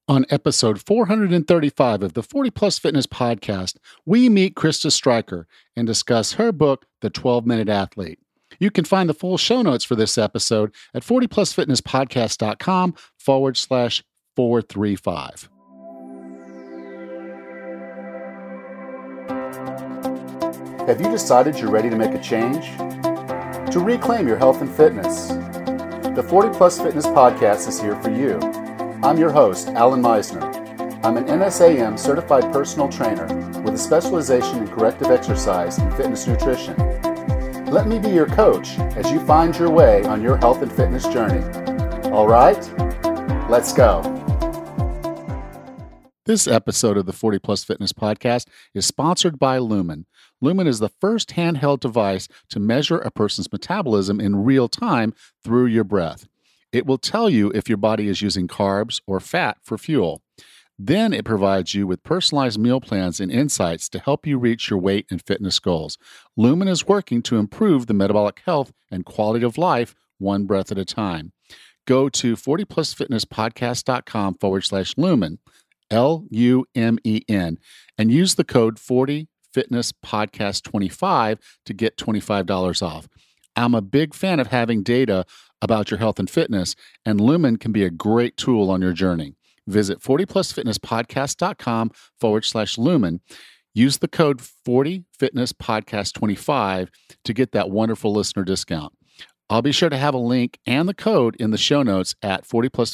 On episode 435 of the 40 Plus Fitness podcast, we meet Krista Stryker and discuss her book, The 12-Minute Athlete. You can find the full show notes for this episode at 40plusfitnesspodcast.com/435. Have you decided you're ready to make a change? To reclaim your health and fitness? The 40 Plus Fitness podcast is here for you. I'm your host, Alan Meisner. I'm an NSAM certified personal trainer with a specialization in corrective exercise and fitness nutrition. Let me be your coach as you find your way on your health and fitness journey. All right, let's go. This episode of the 40 Plus Fitness podcast is sponsored by Lumen. Lumen is the first handheld device to measure a person's metabolism in real time through your breath. It will tell you if your body is using carbs or fat for fuel. Then it provides you with personalized meal plans and insights to help you reach your weight and fitness goals. Lumen is working to improve the metabolic health and quality of life one breath at a time. Go to 40plusfitnesspodcast.com/Lumen, LUMEN, and use the code 40FitnessPodcast25 to get $25 off. I'm a big fan of having data about your health and fitness, and Lumen can be a great tool on your journey. Visit 40plusfitnesspodcast.com/Lumen. Use the code 40FitnessPodcast25 to get that wonderful listener discount. I'll be sure to have a link and the code in the show notes at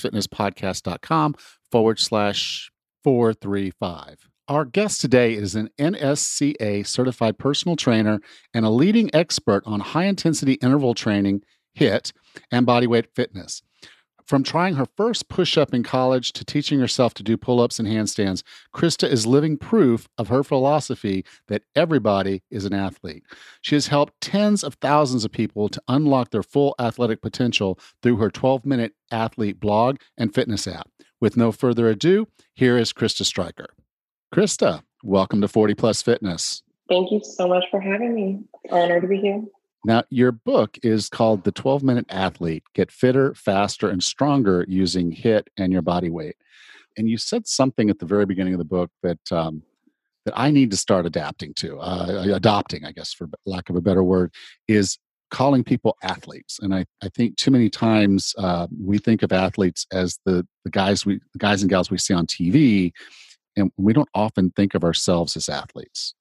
40plusfitnesspodcast.com/435. Our guest today is an NSCA certified personal trainer and a leading expert on high-intensity interval training, HIIT, and bodyweight fitness. From trying her first push-up in college to teaching herself to do pull-ups and handstands, Krista is living proof of her philosophy that everybody is an athlete. She has helped tens of thousands of people to unlock their full athletic potential through her 12-Minute Athlete blog and fitness app. With no further ado, here is Krista Stryker. Krista, welcome to 40 Plus Fitness. Thank you so much for having me. Honored to be here. Now, your book is called The 12-Minute Athlete, Get Fitter, Faster, and Stronger Using HIIT and Your Body Weight. And you said something at the very beginning of the book that I need to start adopting, I guess, for lack of a better word, is calling people athletes. And I think too many times we think of athletes as the guys and gals we see on TV, and we don't often think of ourselves as athletes.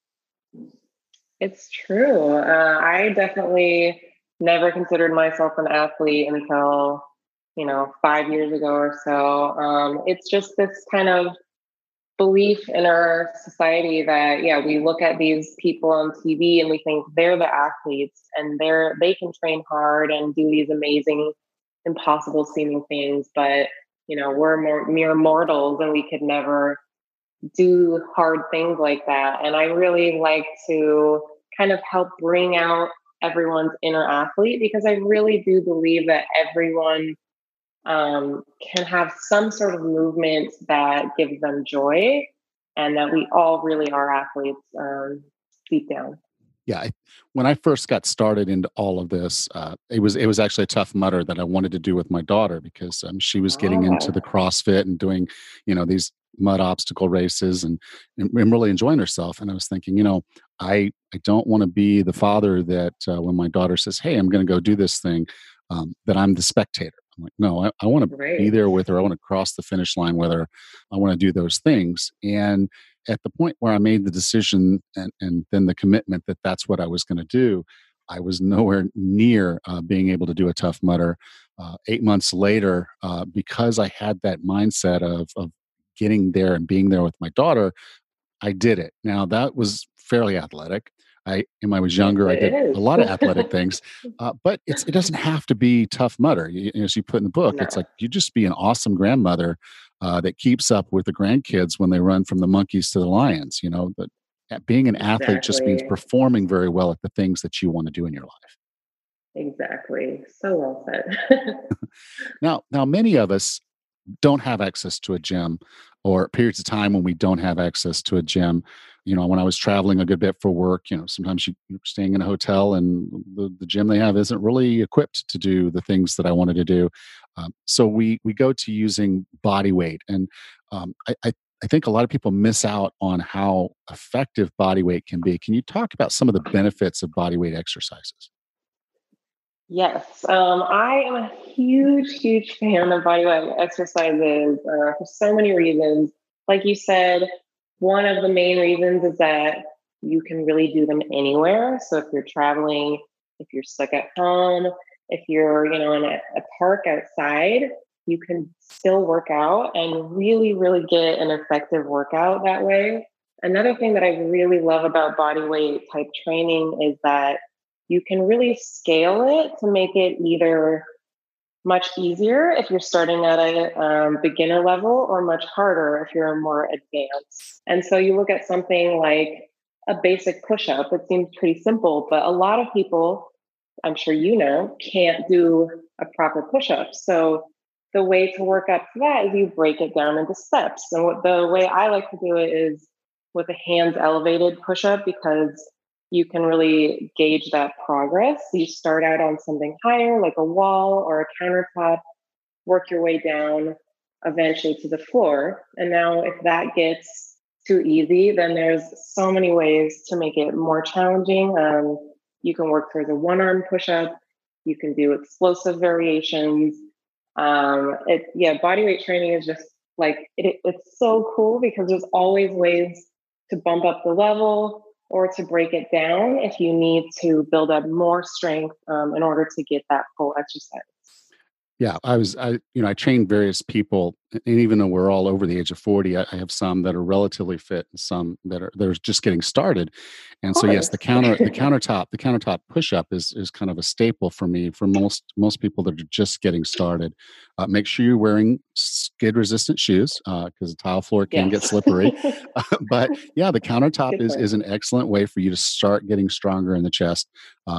It's true. I definitely never considered myself an athlete until, 5 years ago or so. It's just this kind of belief in our society that, we look at these people on TV and we think they're the athletes and they can train hard and do these amazing, impossible seeming things. But, we're mere mortals and we could never do hard things like that. And I really like to kind of help bring out everyone's inner athlete, because I really do believe that everyone can have some sort of movement that gives them joy, and that we all really are athletes deep down. Yeah, when I first got started into all of this, it was actually a Tough Mudder that I wanted to do with my daughter, because she was getting into the CrossFit and doing, these mud obstacle races and really enjoying herself. And I was thinking, I don't want to be the father that when my daughter says, "Hey, I'm going to go do this thing," that I'm the spectator. I'm like, no, I want to be there with her. I want to cross the finish line with her. I want to do those things. And at the point where I made the decision and then the commitment that that's what I was going to do, I was nowhere near being able to do a Tough Mudder. 8 months later, because I had that mindset of getting there and being there with my daughter, I did it. Now, that was fairly athletic. When I was younger, I did a lot of athletic things, but it doesn't have to be Tough Mudder. As you put in the book, It's like you just be an awesome grandmother that keeps up with the grandkids when they run from the monkeys to the lions. But being an athlete just means performing very well at the things that you want to do in your life. Exactly. So well said. Now, many of us don't have access to a gym, or periods of time when we don't have access to a gym. When I was traveling a good bit for work, sometimes you're staying in a hotel and the gym they have isn't really equipped to do the things that I wanted to do. So we go to using body weight. And I think a lot of people miss out on how effective body weight can be. Can you talk about some of the benefits of body weight exercises? Yes, I am a huge fan of bodyweight exercises for so many reasons. Like you said, one of the main reasons is that you can really do them anywhere. So if you're traveling, if you're stuck at home, if you're, in a park outside, you can still work out and really get an effective workout that way. Another thing that I really love about body weight type training is that you can really scale it to make it either much easier if you're starting at a beginner level or much harder if you're more advanced. And so you look at something like a basic push up, it seems pretty simple, but a lot of people, I'm sure can't do a proper push up. So the way to work up to that is you break it down into steps. And the way I like to do it is with a hands elevated push up because you can really gauge that progress. You start out on something higher, like a wall or a countertop, work your way down eventually to the floor. And now, if that gets too easy, then there's so many ways to make it more challenging. You can work towards a one-arm push-up. You can do explosive variations. Body weight training is just like it's so cool because there's always ways to bump up the level or to break it down if you need to build up more strength in order to get that full exercise. Yeah, I train various people, and even though we're all over the age of 40, I have some that are relatively fit and some they're just getting started. Of And so, yes, course. the countertop push up is kind of a staple for me for most people that are just getting started. Make sure you're wearing skid resistant shoes because the tile floor can get Yes. slippery. But yeah, the countertop Good is point. an excellent way for you to start getting stronger in the chest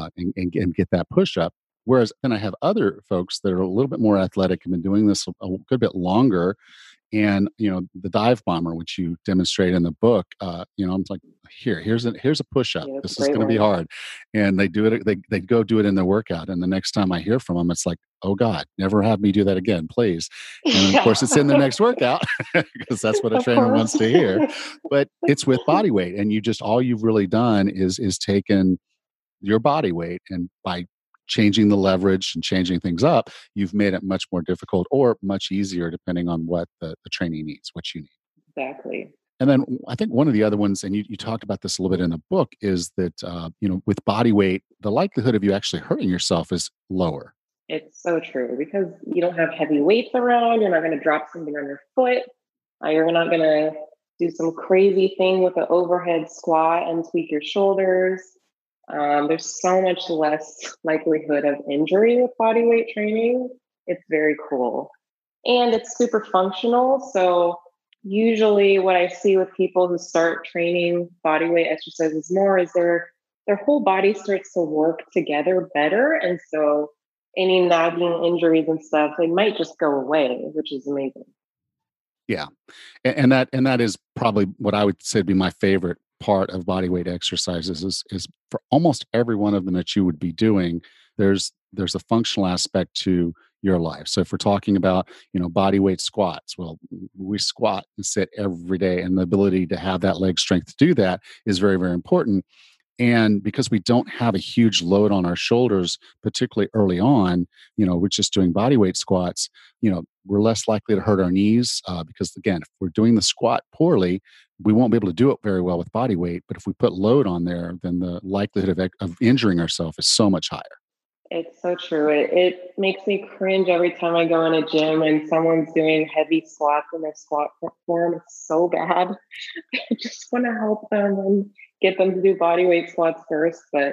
and get that push up. Whereas then I have other folks that are a little bit more athletic and been doing this a good bit longer. And the dive bomber, which you demonstrate in the book, I'm like, here's a push up. Yeah, that's a This is great going to be one. hard, and they do it. They go do it in their workout, and the next time I hear from them, it's like, oh God, never have me do that again, please. And then, of Yeah, course, it's in the next workout because that's what a of trainer course. wants to hear. But it's with body weight, and all you've really done is taken your body weight, and by changing the leverage and changing things up, you've made it much more difficult or much easier depending on what the training needs, what you need. Exactly. And then I think one of the other ones, and you talked about this a little bit in the book, is that with body weight, the likelihood of you actually hurting yourself is lower. It's so true because you don't have heavy weights around. You're not going to drop something on your foot. You're not going to do some crazy thing with an overhead squat and tweak your shoulders. There's so much less likelihood of injury with body weight training. It's very cool. And it's super functional. So, usually, what I see with people who start training body weight exercises more is their whole body starts to work together better. And so, any nagging injuries and stuff, they might just go away, which is amazing. Yeah, and that is probably what I would say would be my favorite part of body weight exercises is for almost every one of them that you would be doing. There's a functional aspect to your life. So if we're talking about body weight squats, well, we squat and sit every day, and the ability to have that leg strength to do that is very important. And because we don't have a huge load on our shoulders, particularly early on, we're just doing body weight squats, we're less likely to hurt our knees because, again, if we're doing the squat poorly, we won't be able to do it very well with body weight. But if we put load on there, then the likelihood of injuring ourselves is so much higher. It's so true. It makes me cringe every time I go in a gym and someone's doing heavy squats in their squat form. It's so bad. I just want to help them and get them to do body weight squats first, but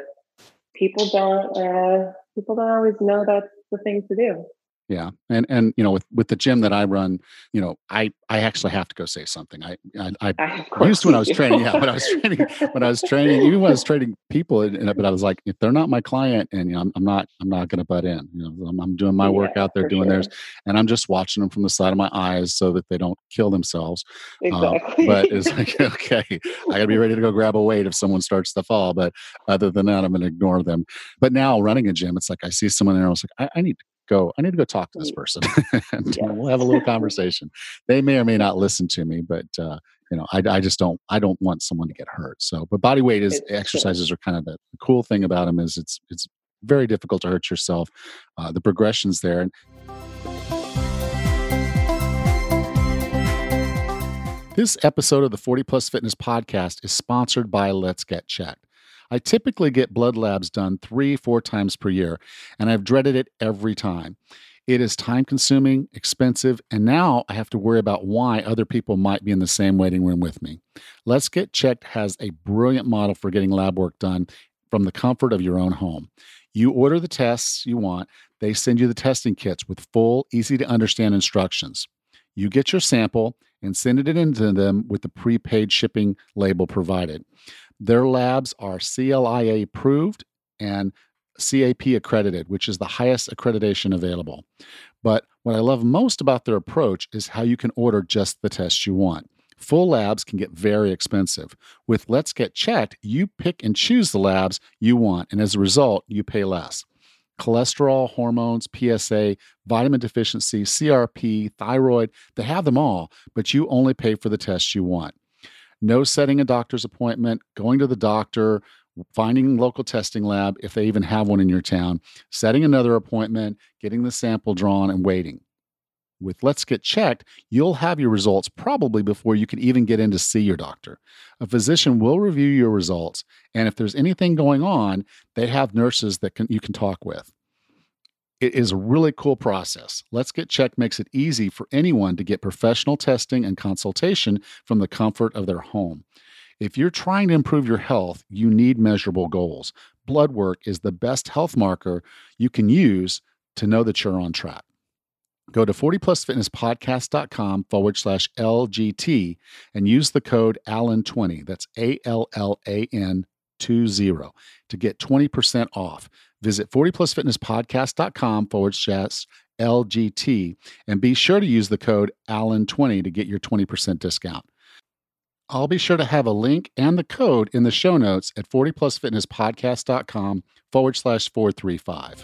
people don't always know that's the thing to do. Yeah, and with the gym that I run, I actually have to go say something. I Of used course to when I you was do. training. Yeah, even when I was training people, but I was like, if they're not my client, and I'm not going to butt in. I'm doing my Yeah, workout, they're for doing theirs, sure. and I'm just watching them from the side of my eyes so that they don't kill themselves. But Exactly. it's like, okay, I got to be ready to go grab a weight if someone starts to fall. But other than that, I'm going to ignore them. But now running a gym, it's like I see someone there, I was like, I need go, I need to go talk to this person. And we'll have a little conversation. They may or may not listen to me, but I just I don't want someone to get hurt. So, but body weight is exercises are kind of the cool thing about them is it's very difficult to hurt yourself. The progression's there. This episode of the 40 Plus Fitness Podcast is sponsored by Let's Get Checked. I typically get blood labs done 3-4 times per year, and I've dreaded it every time. It is time-consuming, expensive, and now I have to worry about why other people might be in the same waiting room with me. Let's Get Checked has a brilliant model for getting lab work done from the comfort of your own home. You order the tests you want, they send you the testing kits with full, easy-to-understand instructions. You get your sample and send it into them with the prepaid shipping label provided. Their labs are CLIA approved and CAP accredited, which is the highest accreditation available. But what I love most about their approach is how you can order just the tests you want. Full labs can get very expensive. With Let's Get Checked, you pick and choose the labs you want, and as a result, you pay less. Cholesterol, hormones, PSA, vitamin deficiency, CRP, thyroid, they have them all, but you only pay for the tests you want. No setting a doctor's appointment, going to the doctor, finding a local testing lab, if they even have one in your town, setting another appointment, getting the sample drawn, and waiting. With Let's Get Checked, you'll have your results probably before you can even get in to see your doctor. A physician will review your results, and if there's anything going on, they have nurses that you can talk with. It is a really cool process. Let's Get Checked makes it easy for anyone to get professional testing and consultation from the comfort of their home. If you're trying to improve your health, you need measurable goals. Blood work is the best health marker you can use to know that you're on track. Go to 40plusfitnesspodcast.com/LGT and use the code ALLEN20. That's ALLAN20 to get 20% off. Visit 40plusfitnesspodcast.com/LGT and be sure to use the code ALLEN20 to get your 20% discount. I'll be sure to have a link and the code in the show notes at 40plusfitnesspodcast.com/435.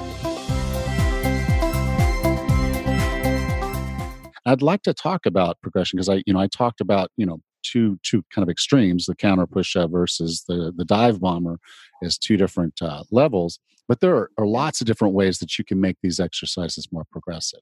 I'd like to talk about progression because I talked about, two kind of extremes, the counter push-up versus the dive bomber is two different levels, but there are lots of different ways that you can make these exercises more progressive.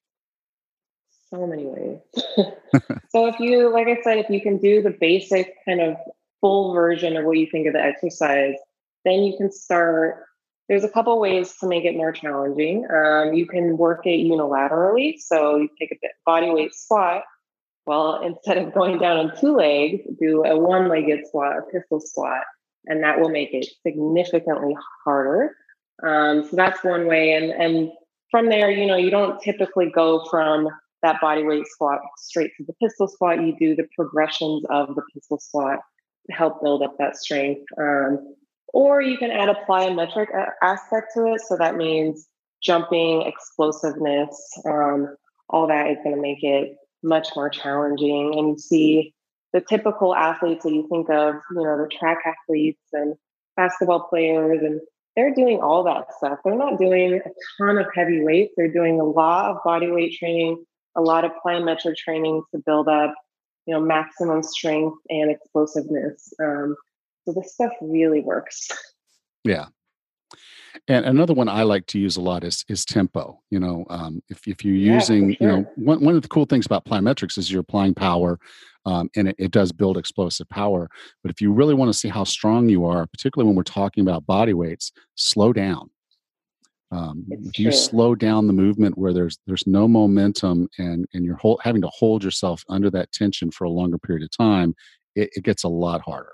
So many ways. So if you, like I said, if you can do the basic kind of full version of what you think of the exercise, then you can start. There's a couple ways to make it more challenging. You can work it unilaterally. So you take a body weight squat. Well, instead of going down on two legs, do a one-legged squat, a pistol squat, and that will make it significantly harder. So that's one way. And from there, you don't typically go from that body weight squat straight to the pistol squat. You do the progressions of the pistol squat to help build up that strength. Or you can add a plyometric aspect to it. So that means jumping, explosiveness, all that is going to make it much more challenging. And you see the typical athletes that you think of, the track athletes and basketball players, and they're doing all that stuff. They're not doing a ton of heavy weights. They're doing a lot of body weight training, a lot of plyometric training to build up, maximum strength and explosiveness. So this stuff really works. Yeah. And another one I like to use a lot is tempo. If you're using, sure. One of the cool things about plyometrics is you're applying power, and it does build explosive power. But if you really want to see how strong you are, particularly when we're talking about body weights, slow down. If you slow down the movement where there's no momentum and you're having to hold yourself under that tension for a longer period of time, it gets a lot harder.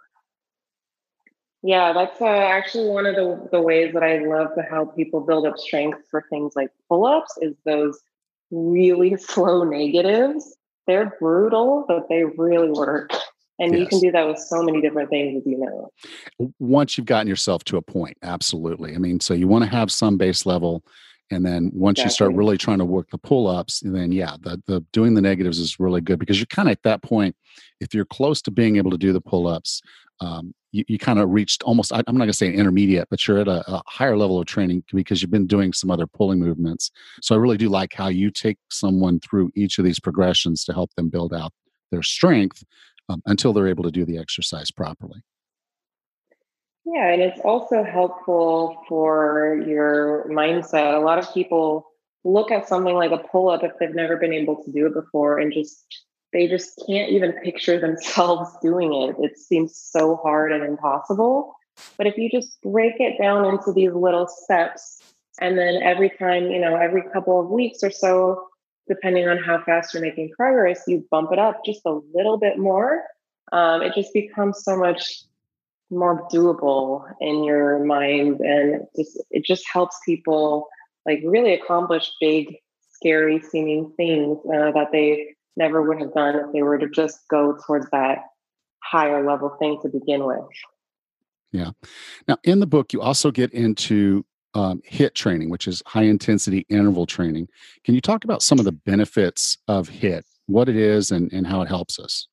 Yeah, that's actually one of the ways that I love to help people build up strength for things like pull-ups is those really slow negatives. They're brutal, but they really work. And you can do that with so many different things, as you know. Once you've gotten yourself to a point, absolutely. I mean, so you want to have some base level. And then once you start really trying to work the pull-ups, then the doing the negatives is really good because you're kind of at that point, if you're close to being able to do the pull-ups, you kind of reached almost, I'm not going to say intermediate, but you're at a higher level of training because you've been doing some other pulling movements. So I really do like how you take someone through each of these progressions to help them build out their strength until they're able to do the exercise properly. Yeah, and it's also helpful for your mindset. A lot of people look at something like a pull up if they've never been able to do it before and they just can't even picture themselves doing it. It seems so hard and impossible. But if you just break it down into these little steps, and then every time, every couple of weeks or so, depending on how fast you're making progress, you bump it up just a little bit more. It just becomes so much more doable in your mind, and it just helps people like really accomplish big, scary seeming things that they never would have done if they were to just go towards that higher level thing to begin with. Yeah. Now, in the book, you also get into HIIT training, which is high intensity interval training. Can you talk about some of the benefits of HIIT, what it is, and how it helps us?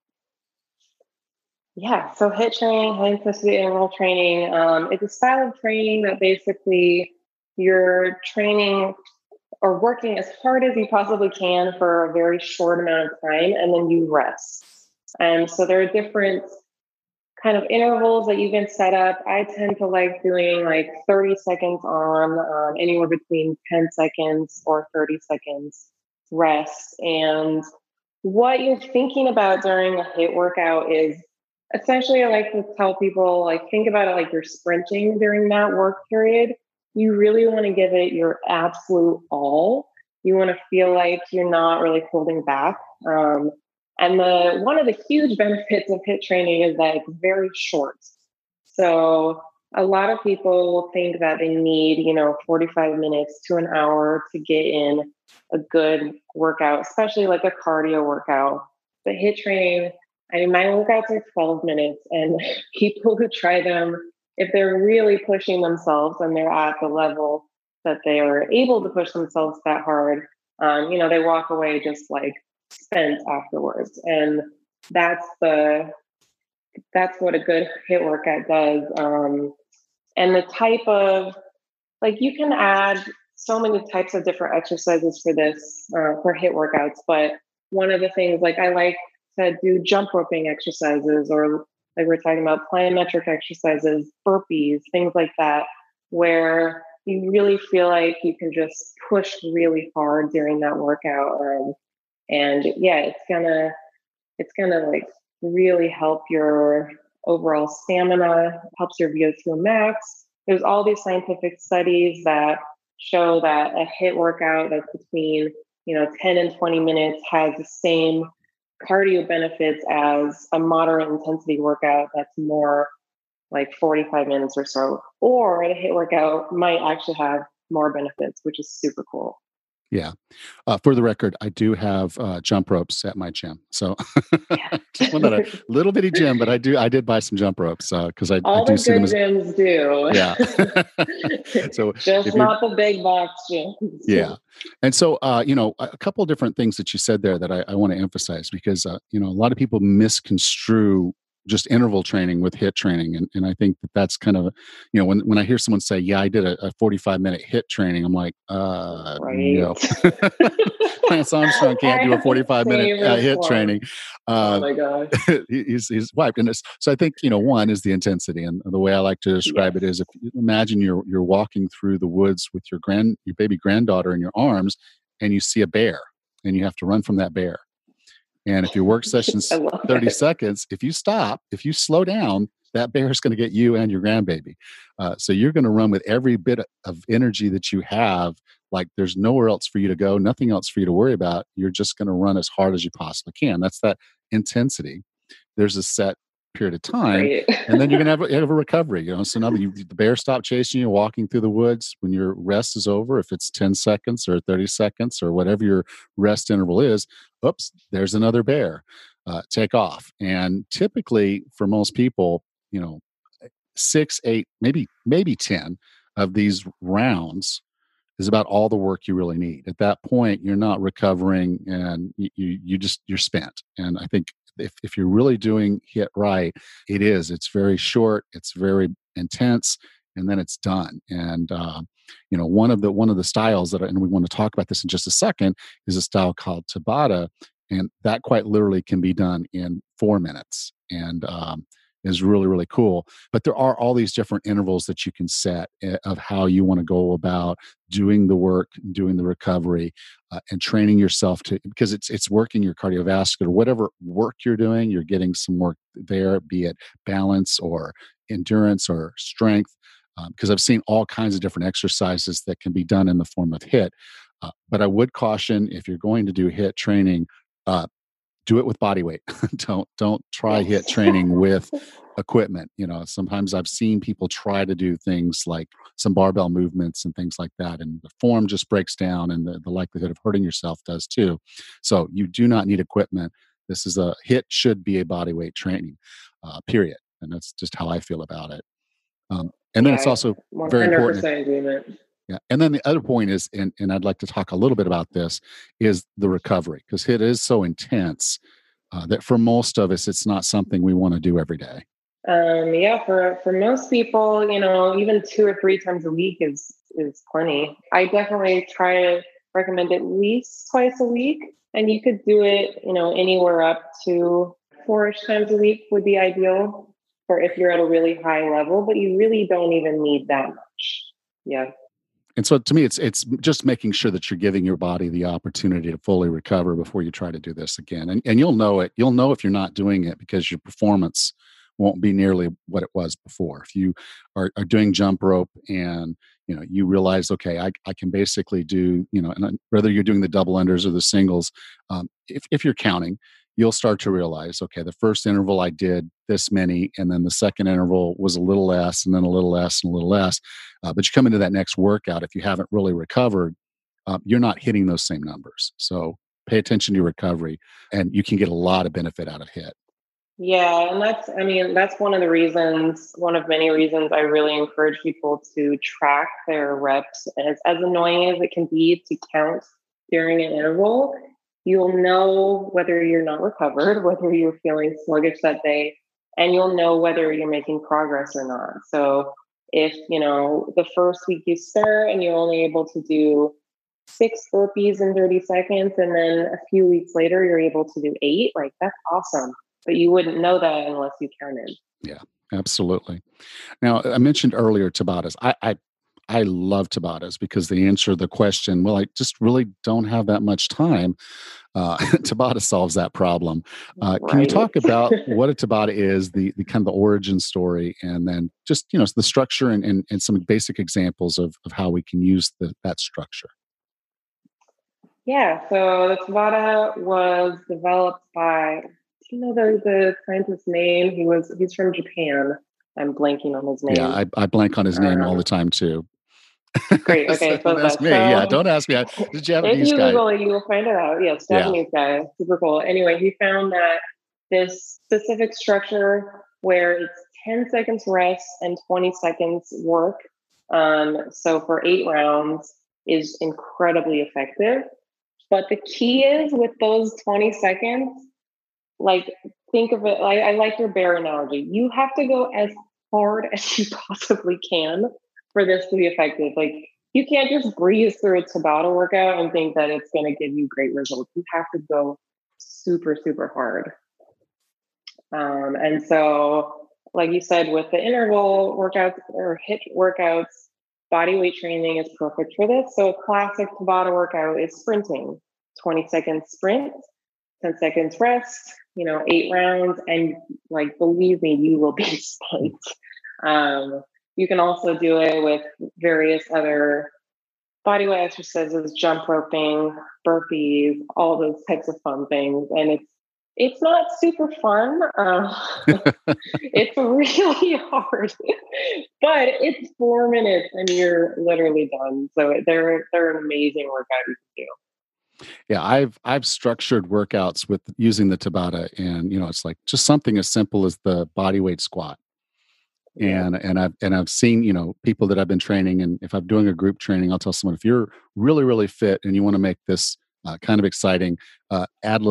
Yeah, so HIIT training, high intensity interval training, it's a style of training that basically you're training or working as hard as you possibly can for a very short amount of time, and then you rest. And so there are different kind of intervals that you can set up. I tend to like doing like 30 seconds on, anywhere between 10 seconds or 30 seconds rest. And what you're thinking about during a HIIT workout is essentially, I like to tell people, like, think about it like you're sprinting during that work period. You really want to give it your absolute all. You want to feel like you're not really holding back. And one of the huge benefits of HIIT training is that it's very short. So a lot of people think that they need, 45 minutes to an hour to get in a good workout, especially like a cardio workout. But HIIT training, I mean, my workouts are 12 minutes, and people who try them, if they're really pushing themselves and they're at the level that they are able to push themselves that hard, they walk away just like spent afterwards. And that's what a good HIIT workout does. And the type of, like, you can add so many types of different exercises for this, for HIIT workouts. But one of the things, like, I like to do jump roping exercises, or like we're talking about plyometric exercises, burpees, things like that, where you really feel like you can just push really hard during that workout. And yeah, it's gonna like really help your overall stamina, helps your VO2 max. There's all these scientific studies that show that a HIIT workout that's between 10 and 20 minutes has the same cardio benefits as a moderate intensity workout that's more like 45 minutes or so. Or the HIIT workout might actually have more benefits, which is super cool. Yeah. For the record, I do have jump ropes at my gym. So Yeah. just one that a little bitty gym, but I did buy some jump ropes because I All do the see them good as, gyms do. yeah. So Just if you're, not the big box gyms. yeah. And so, a couple of different things that you said there that I want to emphasize because, a lot of people misconstrue just interval training with HIIT training. And I think that that's kind of, when I hear someone say, yeah, I did a 45-minute HIIT training, I'm like, Right. no. Lance Armstrong can't I do a have the 45-minute same HIIT response. training. Oh Uh, my gosh. he's wiped. And so I think, one is the intensity. And the way I like to describe Yes. it is if you imagine you're walking through the woods with your baby granddaughter in your arms and you see a bear and you have to run from that bear. And if your work I session's love 30 it. seconds, if you slow down, that bear is going to get you and your grandbaby. So you're going to run with every bit of energy that you have. Like there's nowhere else for you to go, nothing else for you to worry about. You're just going to run as hard as you possibly can. That's that intensity. There's a set period of time, Right. and then you're going to have a recovery. So now the bear stopped chasing you, walking through the woods. When your rest is over, if it's 10 seconds or 30 seconds or whatever your rest interval is, oops, there's another bear. Take off. And typically, for most people, 6, 8, maybe 10 of these rounds is about all the work you really need. At that point, you're not recovering, and you're spent. And I think if you're really doing HIIT right, it's very short, it's very intense, and then it's done. And one of the styles and we want to talk about this in just a second, is a style called Tabata, and that quite literally can be done in 4 minutes, and is really really cool. But there are all these different intervals that you can set, of how you want to go about doing the work, doing the recovery, and training yourself to, because it's working your cardiovascular, whatever work you're doing, you're getting some work there, be it balance or endurance or strength. Because I've seen all kinds of different exercises that can be done in the form of HIIT. But I would caution, if you're going to do HIIT training, uh, do it with body weight. Don't try HIIT Yes. training with equipment. Sometimes I've seen people try to do things like some barbell movements and things like that, and the form just breaks down, and the likelihood of hurting yourself does too. So you do not need equipment. This is a HIIT should be a body weight training, period. And that's just how I feel about it. And then it's Yeah, also very important. 100% agreement. Yeah. And then the other point is, and I'd like to talk a little bit about this, is the recovery, because HIIT is so intense, that for most of us, it's not something we want to do every day. Yeah, for most people, even 2 or 3 times a week is plenty. I definitely try to recommend at least twice a week, and you could do it, anywhere up to 4-ish times a week would be ideal for if you're at a really high level, but you really don't even need that much. Yeah. And so to me, it's just making sure that you're giving your body the opportunity to fully recover before you try to do this again. And you'll know it. You'll know if you're not doing it, because your performance won't be nearly what it was before. If you are doing jump rope, and you realize, okay, I can basically do, and whether you're doing the double unders or the singles, if you're counting, you'll start to realize, okay, the first interval I did this many, and then the second interval was a little less, and then a little less, and a little less. But you come into that next workout, if you haven't really recovered, you're not hitting those same numbers. So pay attention to your recovery, and you can get a lot of benefit out of HIIT. Yeah, and that's one of many reasons I really encourage people to track their reps. As annoying as it can be to count during an interval, you'll know whether you're not recovered, whether you're feeling sluggish that day, and you'll know whether you're making progress or not. So if, the first week you start and you're only able to do 6 burpees in 30 seconds, and then a few weeks later you're able to do 8, like that's awesome. But you wouldn't know that unless you counted. Yeah, absolutely. Now, I mentioned earlier Tabatas. I love Tabatas because they answer the question, well, I just really don't have that much time. Tabata solves that problem. Can you Right. talk about what a Tabata is, the kind of the origin story, and then just, the structure, and some basic examples of how we can use that structure? Yeah, so the Tabata was developed by, do you know the scientist's name? He's from Japan. I'm blanking on his Yeah, name. I blank on his name all Um, the time too. Great. So Okay, don't so ask that me. Yeah, so don't ask me. The if Japanese you guy. Google it, you will find it out. Yes, Yeah. Japanese guy, super cool. Anyway, he found that this specific structure where it's 10 seconds rest and 20 seconds work. So for 8 rounds is incredibly effective. But the key is with those 20 seconds, like think of it like I like your bear analogy. You have to go as hard as you possibly can for this to be effective. Like you can't just breeze through a Tabata workout and think that it's going to give you great results. You have to go super, super hard. And so, like you said, with the interval workouts or HIIT workouts, body weight training is perfect for this. So a classic Tabata workout is sprinting, 20-second sprint, 10 seconds rest, 8 rounds, and like believe me, you will be spent. You can also do it with various other bodyweight exercises, jump roping, burpees, all those types of fun things. And it's not super fun. It's really hard, but it's 4 minutes and you're literally done. So they're an amazing workout you can do. Yeah, I've structured workouts with using the Tabata, and it's like just something as simple as the body weight squat. Yeah. And I've seen, people that I've been training, and if I'm doing a group training, I'll tell someone, if you're really really fit and you want to make this kind of exciting, add little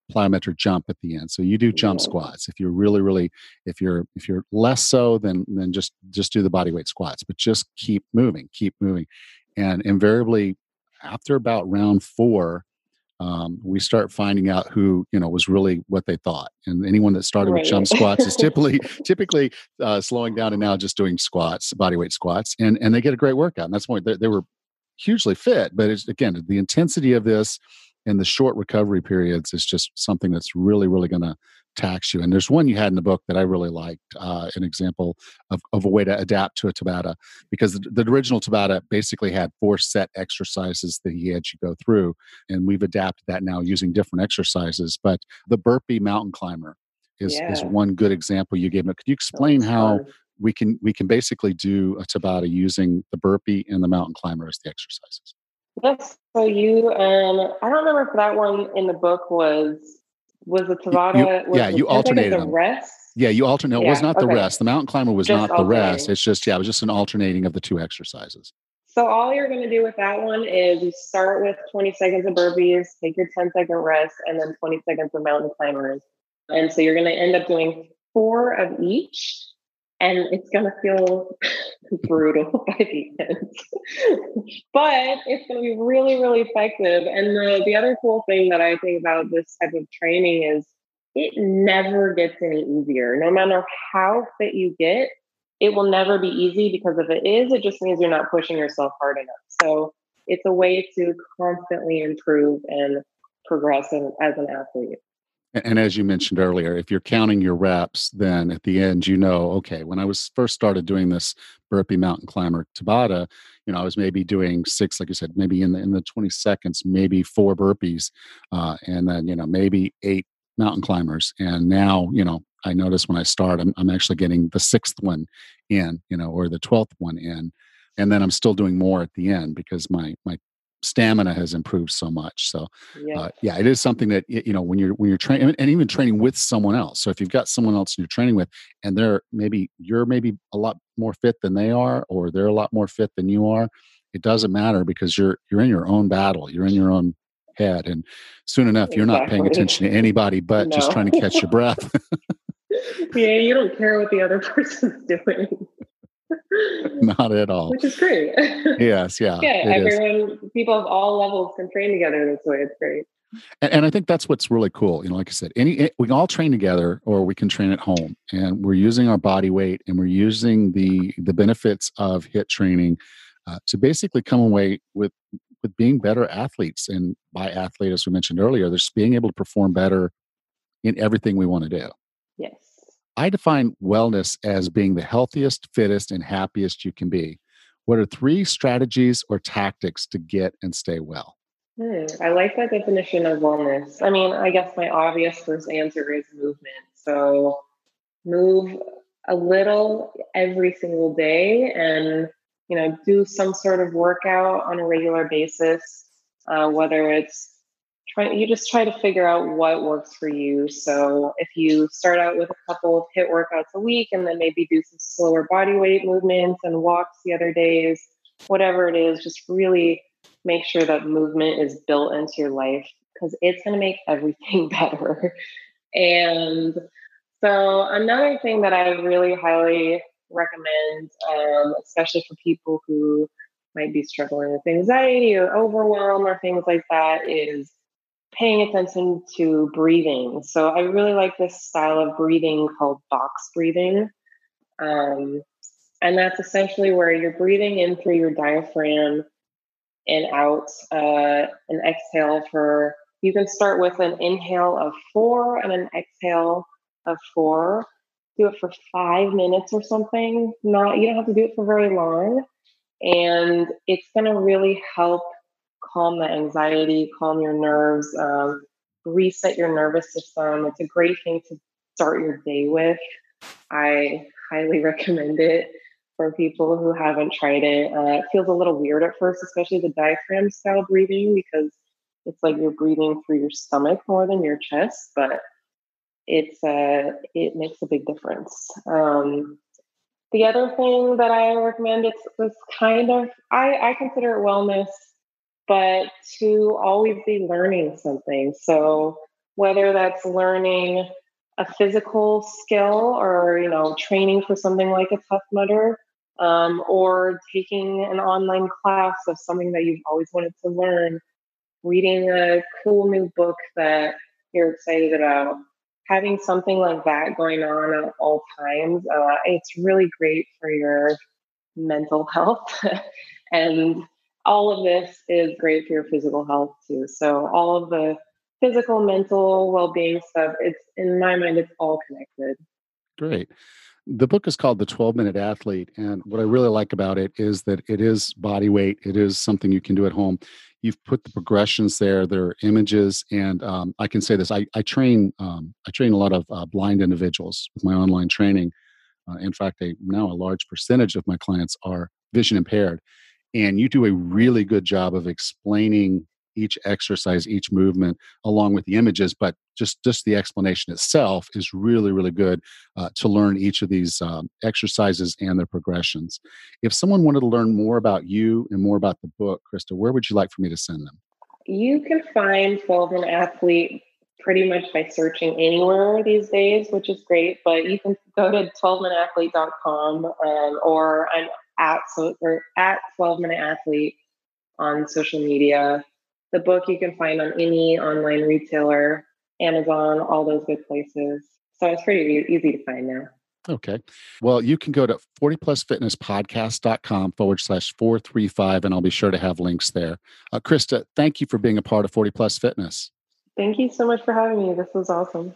plyometric jump at the end. So you do jump Yeah. squats. If you're really, if you're less so, then just do the body weight squats, but just keep moving. And invariably after about round 4, we start finding out who was really what they thought. And anyone that started with Right. jump squats is typically slowing down and now just doing squats, body weight squats, and they get a great workout. And that's why they were hugely fit. But it's, again, the intensity of this and the short recovery periods is just something that's really, really going to tax you. And there's one you had in the book that I really liked, an example of a way to adapt to a Tabata, because the original Tabata basically had 4 set exercises that he had you go through. And we've adapted that now using different exercises. But the burpee mountain climber is Yeah. one good example you gave me. Could you That explain was how fun. we can basically do a Tabata using the burpee and the mountain climber as the exercises? Yes. So you, I don't remember if that one in the book was the Tabata, was Yeah, the you 10 seconds alternated the them. rest? Yeah, you alternate. No, it was Yeah. not the Okay. rest. The mountain climber was Just not the rest. alternating. It's just, yeah, it was just an alternating of the 2 exercises. So all you're going to do with that one is you start with 20 seconds of burpees, take your 10-second rest, and then 20 seconds of mountain climbers. And so you're going to end up doing 4 of each, and it's going to feel brutal by the end. But it's going to be really, really effective. And the other cool thing that I think about this type of training is it never gets any easier. No matter how fit you get, it will never be easy, because if it is, it just means you're not pushing yourself hard enough. So it's a way to constantly improve and progress as an athlete. And as you mentioned earlier, if you're counting your reps, then at the end, okay, when I was first started doing this burpee mountain climber Tabata, I was maybe doing 6, like you said, maybe in the 20 seconds, maybe 4 burpees, and then, maybe 8 mountain climbers. And now, I notice when I start, I'm actually getting the 6th one in, or the 12th one in. And then I'm still doing more at the end because my stamina has improved so much. So Yep, yeah, it is something that when you're training, and even training with someone else. So if you've got someone else you're training with, and you're maybe a lot more fit than they are, or they're a lot more fit than you are, it doesn't matter, because you're in your own battle, you're in your own head, and soon enough you're not paying exactly. attention to anybody but just trying to catch your No. breath. Yeah, you don't care what the other person's doing, Not at all. which is great. Yes, yeah, Yeah, it is. people of all levels can train together this way. It's great. And I think that's what's really cool. Like I said, we can all train together, or we can train at home, and we're using our body weight, and we're using the benefits of HIIT training to basically come away with being better athletes. And by athlete, as we mentioned earlier, there's being able to perform better in everything we want to do. Yes. I define wellness as being the healthiest, fittest, and happiest you can be. What are 3 strategies or tactics to get and stay well? I like that definition of wellness. I mean, I guess my obvious first answer is movement. So move a little every single day, and do some sort of workout on a regular basis, whether it's you just try to figure out what works for you. So if you start out with a couple of HIIT workouts a week, and then maybe do some slower body weight movements and walks the other days, whatever it is, just really make sure that movement is built into your life, because it's going to make everything better. And so another thing that I really highly recommend, especially for people who might be struggling with anxiety or overwhelm or things like that, is paying attention to breathing. So I really like this style of breathing called box breathing. Um, and that's essentially where you're breathing in through your diaphragm and out, and exhale for, you can start with an inhale of 4 and an exhale of 4. Do it for 5 minutes or something. You don't have to do it for very long. And it's going to really help calm the anxiety, calm your nerves, reset your nervous system. It's a great thing to start your day with. I highly recommend it for people who haven't tried it. It feels a little weird at first, especially the diaphragm style breathing, because it's like you're breathing through your stomach more than your chest, but it makes a big difference. The other thing that I recommend, it's kind of, I consider it wellness, but to always be learning something. So whether that's learning a physical skill or, training for something like a Tough Mudder, or taking an online class of something that you've always wanted to learn, reading a cool new book that you're excited about, having something like that going on at all times. It's really great for your mental health. And all of this is great for your physical health too. So all of the physical, mental well-being stuff, it's in my mind, it's all connected. Great. The book is called The 12-Minute Athlete. And what I really like about it is that it is body weight. It is something you can do at home. You've put the progressions there. There are images. And I can say this, I train a lot of blind individuals with my online training. In fact, now a large percentage of my clients are vision impaired. And you do a really good job of explaining each exercise, each movement, along with the images. But just the explanation itself is really, really good to learn each of these exercises and their progressions. If someone wanted to learn more about you and more about the book, Krista, where would you like for me to send them? You can find 12 Minute Athlete pretty much by searching anywhere these days, which is great. But you can go to 12minuteathlete.com, or I'm at 12-Minute Athlete on social media. The book you can find on any online retailer, Amazon, all those good places. So it's pretty easy to find now. Okay. Well, you can go to 40plusfitnesspodcast.com/435, and I'll be sure to have links there. Krista, thank you for being a part of 40 Plus Fitness. Thank you so much for having me. This was awesome.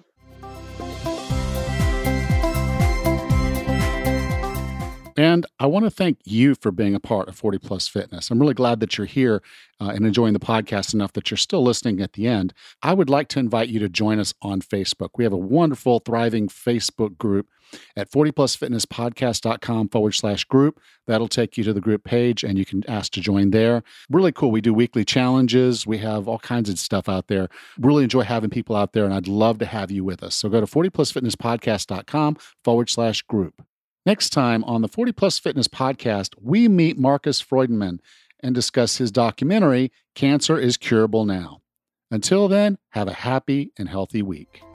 And I want to thank you for being a part of 40 Plus Fitness. I'm really glad that you're here and enjoying the podcast enough that you're still listening at the end. I would like to invite you to join us on Facebook. We have a wonderful, thriving Facebook group at 40plusfitnesspodcast.com/group. That'll take you to the group page and you can ask to join there. Really cool. We do weekly challenges. We have all kinds of stuff out there. Really enjoy having people out there, and I'd love to have you with us. So go to 40plusfitnesspodcast.com/group. Next time on the 40 Plus Fitness Podcast, we meet Marcus Freudenman and discuss his documentary, Cancer is Curable Now. Until then, have a happy and healthy week.